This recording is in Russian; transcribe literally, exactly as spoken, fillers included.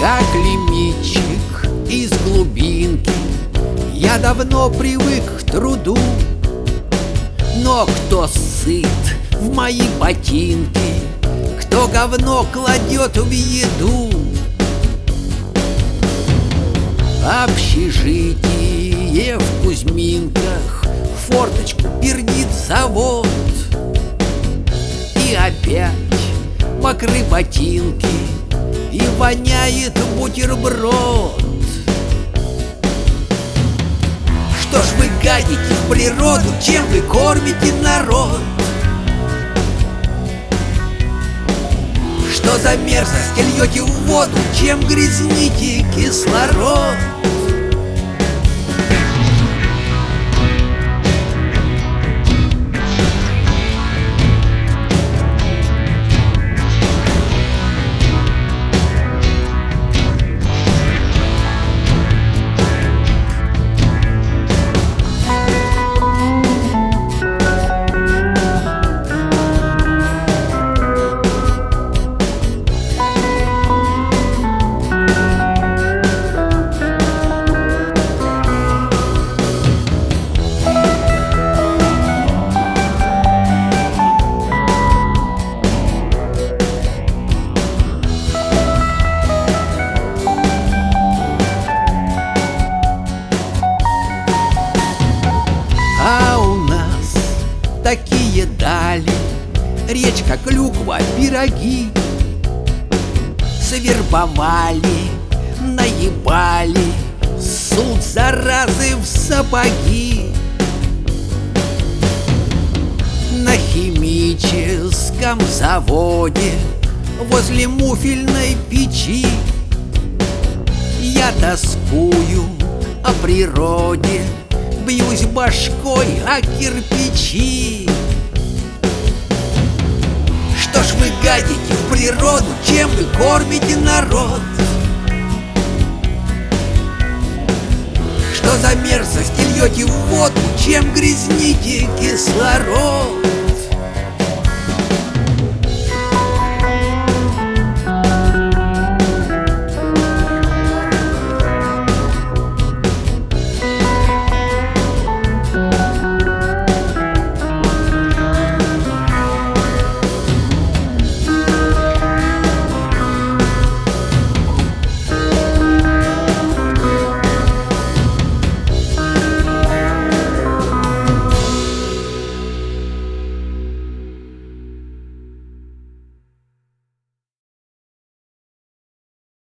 Как лимитчик из глубинки я давно привык к труду. Но кто сыт в мои ботинки, кто говно кладет в еду? Общежитие в Кузьминках, в форточку пердит завод. И опять мокры ботинки, и воняет бутерброд. Что ж вы гадите в природу, чем вы кормите народ? Что за мерзость льете в воду, чем грязните кислород? А у нас такие дали, речка, клюква, пироги. Свербовали, наебали, суд заразы в сапоги. На химическом заводе возле муфельной печи я тоскую о природе, бьюсь башкой о кирпичи. Что ж вы гадите в природу, чем вы кормите народ? Что за мерзость льете в воду, чем грязните кислород?